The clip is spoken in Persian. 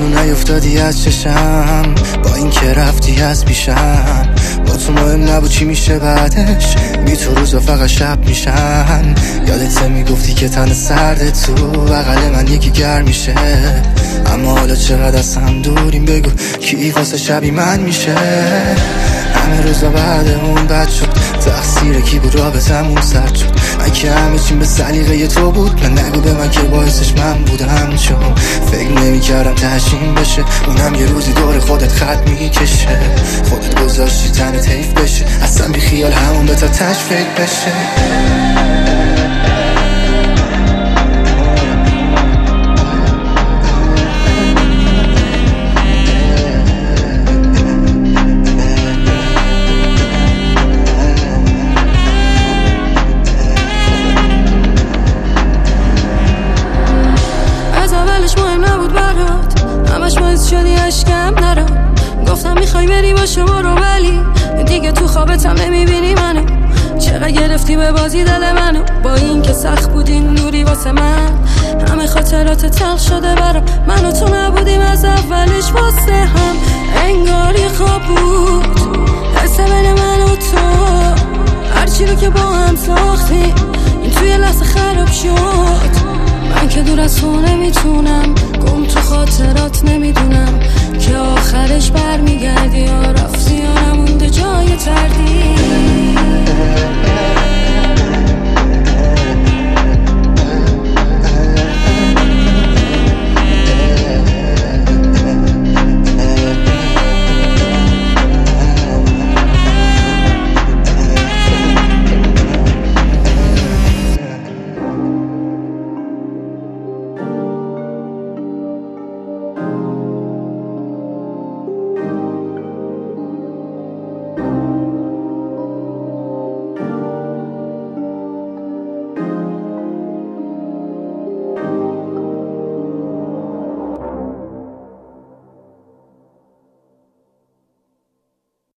هنو نیفتادی از چشم، با این که رفتی از پیشم. با تو مهم نبود چی میشه بعدش، بی تو روزا فقط شب میشن. یادت میگفتی که تن سرد تو بغل من یکی گرم میشه، اما حالا چقدر از هم دوریم بگو کی واسه شبی من میشه. همه روزا بعد اون بد شد، تقصیر کی بود رابطمون سرد شد. من که همه چیم به سلیقه تو بود، من نگو به من که باعثش من بودم، چون فکر نمی‌کردم تهشیم بشه. اونم یه روزی دور خودت خط میکشه، خودت گذاشتی تنت حیف بشه، اصلا بی خیال همون به تا تش فکر بشه. مهم نبود برات، همش باعث شدی اشکم نرا. گفتم میخوای بری باشه برو، ولی دیگه تو خوابتم نمیبینی منو. چقدر گرفتی به بازی دل منو، با این که سخت بودین نوری واسه من. همه خاطرات تلخ شده برام، من و تو نبودیم از اولش واسه هم. انگاری خواب بود حس بین من و تو، هرچی رو که با هم ساختیم این توی لحظه خراب شد. من که دور از تو نمیتونم، گم تو خاطرات نمیدونم که آخرش برمیگردی یا رفتی یا نمونده جای تردید.